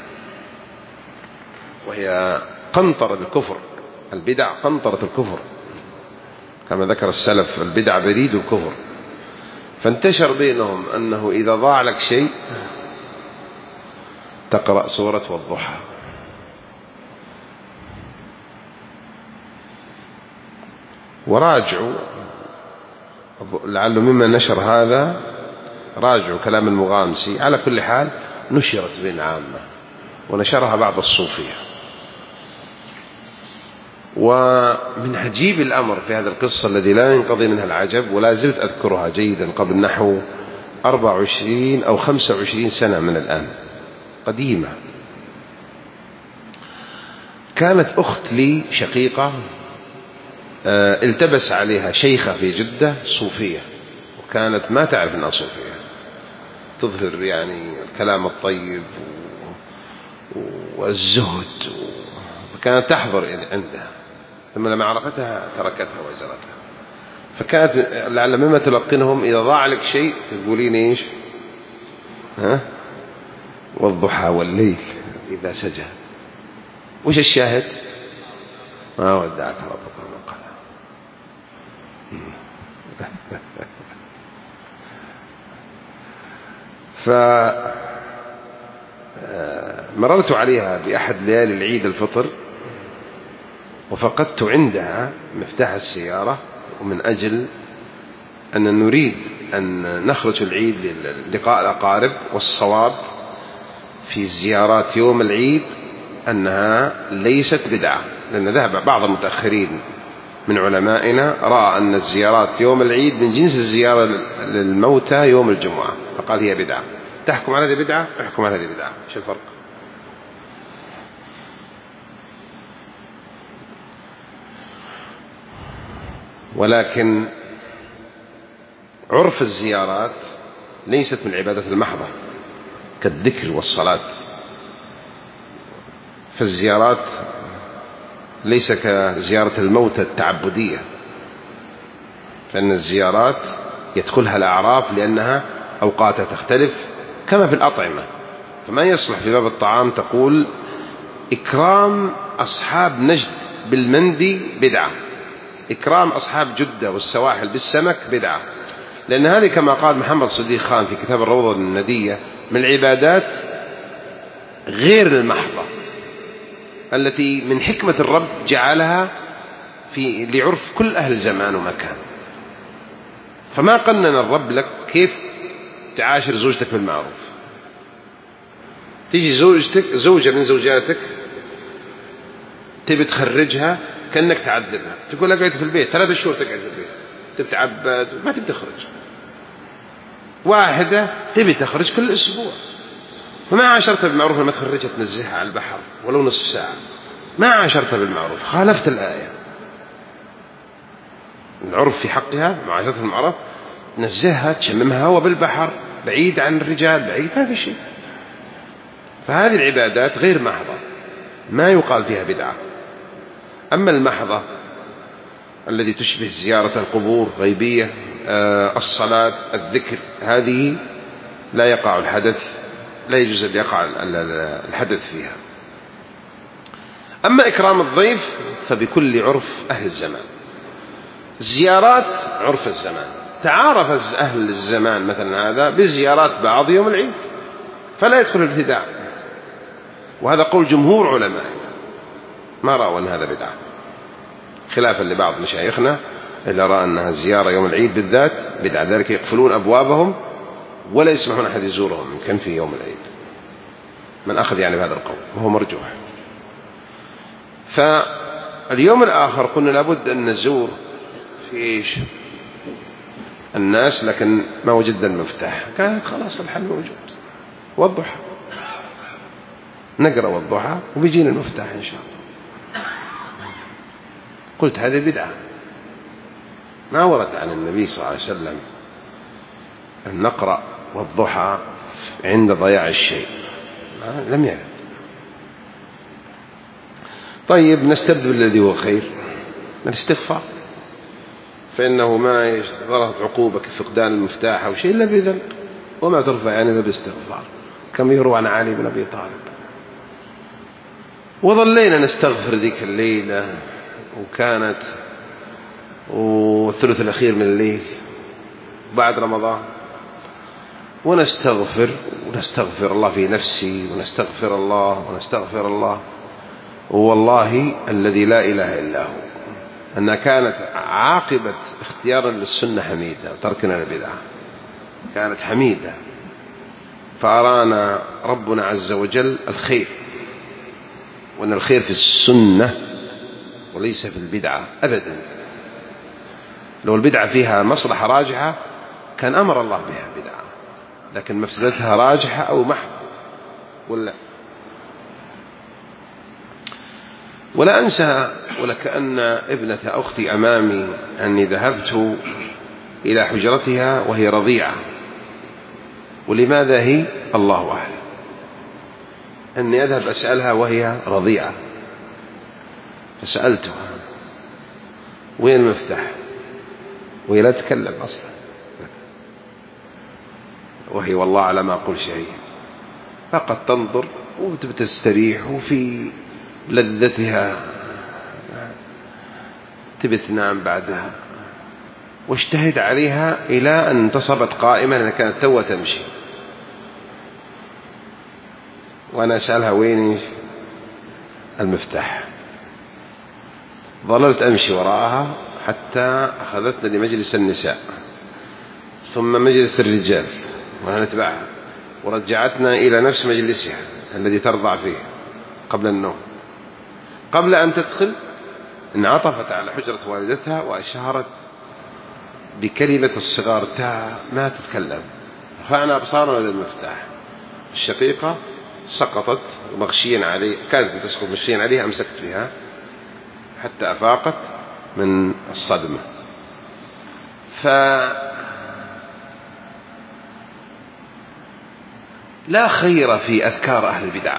وهي قنطرة الكفر. البدع قنطرة الكفر كما ذكر السلف: البدع بريد الكفر. فانتشر بينهم أنه إذا ضاع لك شيء تقرأ سورة والضحى. وراجعوا، لعله مما نشر هذا، راجعوا كلام المغامسي. على كل حال نشرت بين عامة ونشرها بعض الصوفية. ومن عجيب الأمر في هذه القصة الذي لا ينقضي منها العجب، ولا زلت أذكرها جيدا قبل نحو أربع وعشرين أو خمسة وعشرين سنة من الآن، قديمة. كانت أخت لي شقيقة التبس عليها شيخة في جدة صوفية، وكانت ما تعرف أنها صوفية، تظهر يعني الكلام الطيب والزهد، وكانت تحضر عندها. ثم لما عرفتها تركتها وجرتها. فكانت لعل مما تلقنهم: إذا ضاع لك شيء تقولين إيش؟ ها؟ والضحى والليل إذا سجى. وش الشاهد؟ ما ودعك ربك وما قلى. فمررت عليها بأحد ليالي العيد الفطر، وفقدت عندها مفتاح السيارة، ومن أجل أن نريد أن نخرج العيد للقاء الأقارب، والصواب في الزيارات يوم العيد أنها ليست بدعة، لأن ذهب بعض المتأخرين من علمائنا رأى أن الزيارات يوم العيد من جنس الزيارة للموتى يوم الجمعة، فقال هي بدعة. تحكم على هذه بدعة؟ احكم على هذه بدعة. شو الفرق؟ ولكن عرف الزيارات ليست من العبادة المحضة كالذكر والصلاة، فالزيارات ليس كزيارة الموتى التعبدية، فإن الزيارات يدخلها الأعراف لأنها أوقاتها تختلف كما في الأطعمة. فما يصلح في باب الطعام تقول إكرام أصحاب نجد بالمندي بدعة، إكرام أصحاب جدة والسواحل بالسمك بدعة، لأن هذه كما قال محمد صديق خان في كتاب الروضة الندية من العبادات غير المحضة التي من حكمة الرب جعلها في لعرف كل أهل زمان ومكان. فما قنن الرب لك كيف تعاشر زوجتك بالمعروف. تيجي زوجتك زوجة من زوجاتك تبي تخرجها كأنك تعذبها، تقول لها قعد في البيت ثلاثة شهور تقعد في البيت، تتعبد ما تبي تخرج. واحدة تبي تخرج كل أسبوع، فما عاشرتها بالمعروف لما تخرجها تنزهها على البحر ولو نصف ساعة، ما عاشرتها بالمعروف، خالفت الآية. العرف في حقها معاشرة المعروف، نزهها تشممها هوا بالبحر بعيد عن الرجال بعيد، ما في شيء. فهذه العبادات غير محضة ما يقال فيها بدعة. أما المحضة الذي تشبه زيارة القبور غيبية، الصلاة، الذكر، هذه لا يقع الحدث، لا يجوز أن يقع الحدث فيها. أما إكرام الضيف فبكل عرف أهل الزمان. زيارات عرف الزمان، تعارف أهل الزمان مثلا هذا بزيارات بعض يوم العيد فلا يدخل الابتداع، وهذا قول جمهور علماء ما رأوا أن هذا بدعة، خلافا لبعض مشايخنا اللي رأى أنها زيارة يوم العيد بالذات بدعة، ذلك يقفلون أبوابهم ولا يسمحون أحد يزورهم إن كان في يوم العيد، من أخذ يعني بهذا القول وهو مرجوح. فاليوم الآخر قلنا لابد أن نزور في إيش الناس، لكن ما وجدنا المفتاح، كانت خلاص الحل موجود، والضحى نقرأ والضحى وبيجينا المفتاح إن شاء الله. قلت هذه بدعة، ما ورد عن النبي صلى الله عليه وسلم أن نقرأ والضحى عند ضياع الشيء، لم يرد. طيب نستبدل الذي هو خير، الاستغفار، فإنه ما يشترط عقوبة كفقدان المفتاح أو شيء إلا بذنب، وما ترفع يعني إلا باستغفار، كما يروى عن علي بن أبي طالب. وظلينا نستغفر ذيك الليلة، وكانت والثلث الأخير من الليل بعد رمضان، ونستغفر ونستغفر الله في نفسي ونستغفر الله ونستغفر الله. والله الذي لا إله إلا هو أنها كانت عاقبة اختيارا للسنة حميدة وتركنا للبدعة كانت حميدة، فأرانا ربنا عز وجل الخير، وأن الخير في السنة وليس في البدعة أبدا. لو البدعة فيها مصلحة راجحة كان أمر الله بها بدعة، لكن مفسدتها راجحة أو محض ولا. ولا أنسى ولكأن ابنة أختي أمامي أني ذهبت إلى حجرتها وهي رضيعة، ولماذا هي الله أعلم، أني أذهب أسألها وهي رضيعة، فسألتها وين المفتاح، وهي لا تتكلم أصلا، وهي والله على ما أقول شيء، فقط تنظر وتستريح وفي لذتها تبي تنام بعدها. واجتهد عليها إلى أن انتصبت قائمة لأنها كانت توها تمشي، وأنا أسألها وين المفتاح. ظللت أمشي وراءها حتى أخذتنا لمجلس النساء ثم مجلس الرجال وأنا نتبعها، ورجعتنا إلى نفس مجلسها الذي ترضع فيه قبل النوم. قبل أن تدخل انعطفت على حجرة والدتها وأشارت بكلمة الصغار تا ما تتكلم. رفعنا أبصارنا إلى المفتاح. الشقيقة سقطت ومغشيا عليه، كانت بتسقط مغشيا عليها، أمسكت بها حتى أفاقت من الصدمة. فلا خير في أذكار أهل البدع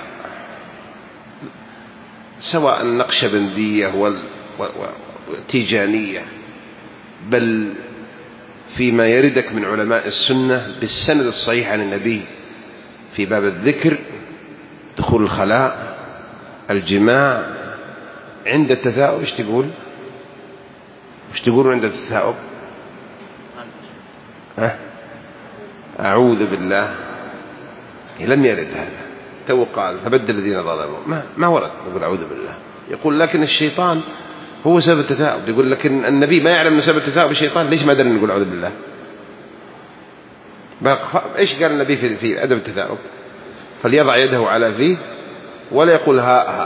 سواء النقشبندية والتيجانية، بل فيما يردك من علماء السنة بالسند الصحيح عن النبي في باب الذكر، دخول الخلاء، الجماع، عند التثاؤب. ايش تقول ايش تقولون عند التثاؤب؟ ها؟ أعوذ بالله. لم يرد هذا، تو قال فبدل الذين ظلموا، ما ما ورد يقول أعوذ بالله. يقول لكن الشيطان هو سبب التثاؤب، يقول لكن النبي ما يعلم من سبب التثاؤب الشيطان، ليش ما درنا نقول أعوذ بالله؟ ايش قال النبي في في أدب التثاؤب؟ فليضع يده على فيه ولا يقول ها ها.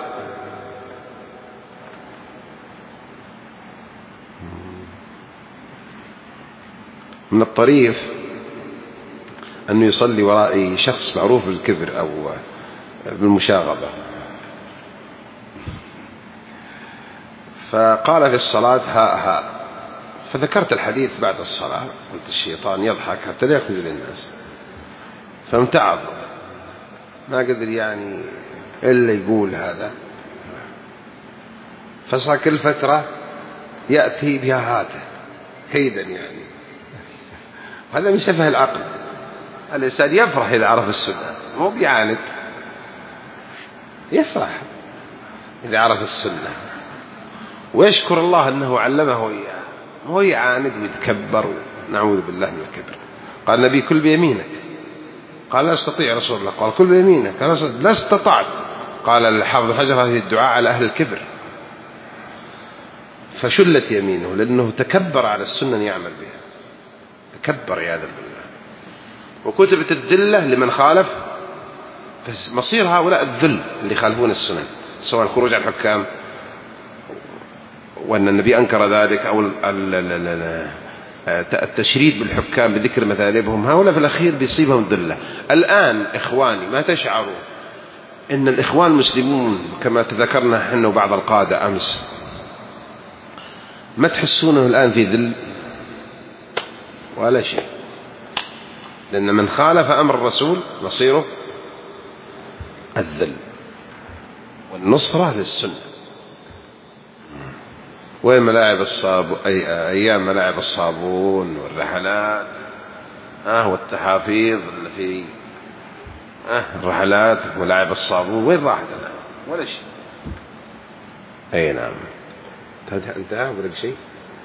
من الطريف أنه يصلي ورائي شخص معروف بالكبر أو بالمشاغبة، فقال في الصلاة ها ها، فذكرت الحديث بعد الصلاة، قلت الشيطان يضحك حتى لا يخذل الناس، فامتعض ما قدر يعني إلا يقول هذا. فصار كل فترة يأتي بها هاته كيدا، يعني هذا من سفه العقل. الإنسان يفرح إذا عرف السنة، مو بيعاند، يفرح إذا عرف السنة ويشكر الله أنه علمه إياه، هو يعاند ويتكبر، نعوذ بالله من الكبر. قال النبي كل بيمينك، قال لا استطيع رسول الله، قال كل بيمينك، قال لا استطعت، قال الحافظ الحجر هذه الدعاء على أهل الكبر، فشلت يمينه لأنه تكبر على السنة يعمل بها، تكبر عياذا بالله. وكتبت الذلة لمن خالف، مصير هؤلاء الذل اللي يخالفون السنن، سواء الخروج على الحكام وأن النبي أنكر ذلك، أو التشريد بالحكام بذكر مثالبهم، هؤلاء في الأخير بيصيبهم ذلة. الآن إخواني ما تشعروا إن الإخوان المسلمون كما تذكرنا حنا وبعض القادة أمس، ما تحسونه الآن في ذل ولا شيء، لأن من خالف أمر الرسول مصيره الذل والنصرة للسنة. وين ملاعب الصابون، أي أيام ملاعب الصابون والرحلات آه والتحافيظ اللي في آه الرحلات وملاعب الصابون، وين راحت الآن؟ ولا شيء. أي نعم. انتهى ولا شيء؟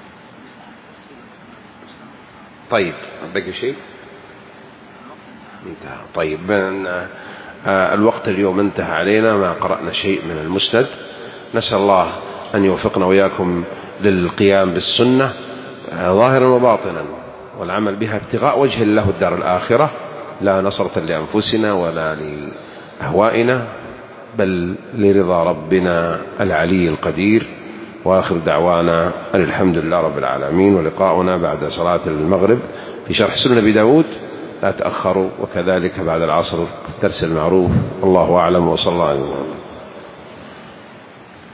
طيب بقي شيء؟ انتهى. طيب من الوقت اليوم انتهى علينا، ما قرأنا شيء من المسند. نسأل الله أن يوفقنا وإياكم للقيام بالسنة ظاهرا وباطنا، والعمل بها ابتغاء وجه الله الدار الآخرة، لا نصرة لأنفسنا ولا لأهوائنا، بل لرضا ربنا العلي القدير. وآخر دعوانا أن الحمد لله رب العالمين. ولقاؤنا بعد صلاة المغرب في شرح سنن أبي داود، لا تأخروا، وكذلك بعد العصر درس المعروف. الله أعلم، وصلى الله عليه وسلم.